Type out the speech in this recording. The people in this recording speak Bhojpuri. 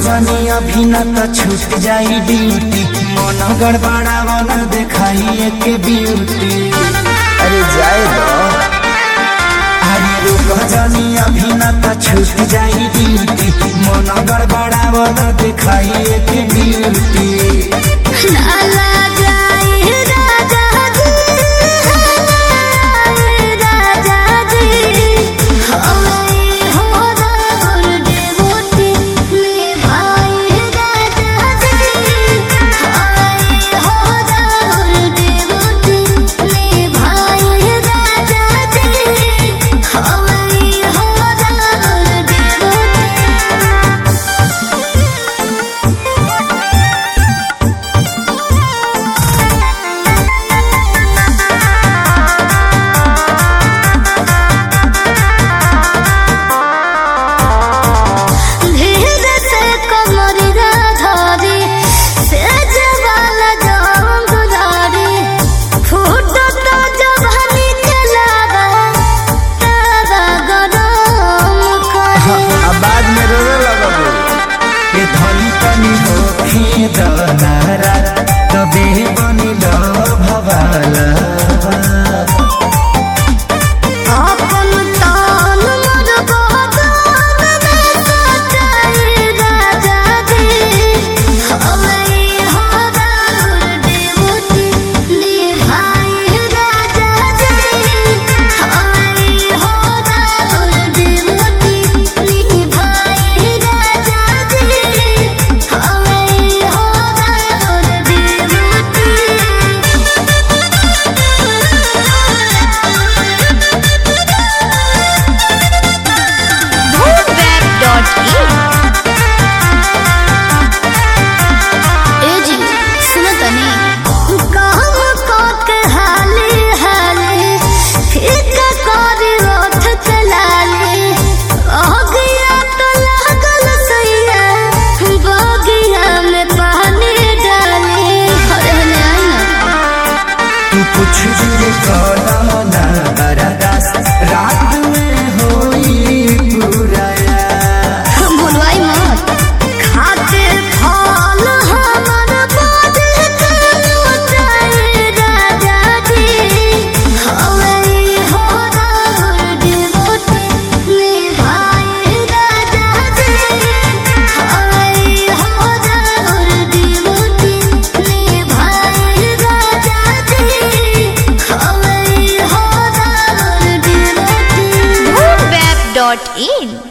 जानी अभी न त छूट जाई ड्यूटी, मन गड़बड़ावा न देखाई एक ब्यूटी। अरे जाए दो, अरे रुक जानी अभी न त छूट जाई ड्यूटी, मन गड़बड़ावा न देखाई एक ब्यूटी। तबे बनिल भवाला अपन तान मर बगान में सजाई राजा जी, हवई हवार देवती निभाई राजा जी, हवई हवार देवती निभाई राजा जी, हवई हवार देवती। कुछ भी करो ना बर्दास, रात में होई पूरा। बुलवाई मत खाते फल हमर बादे उठाई राजा जी, हवई हवार देवती निभाई राजा जी, हवई हवार देवती निभाई राजा जी, हवई हवार देवती। Web.in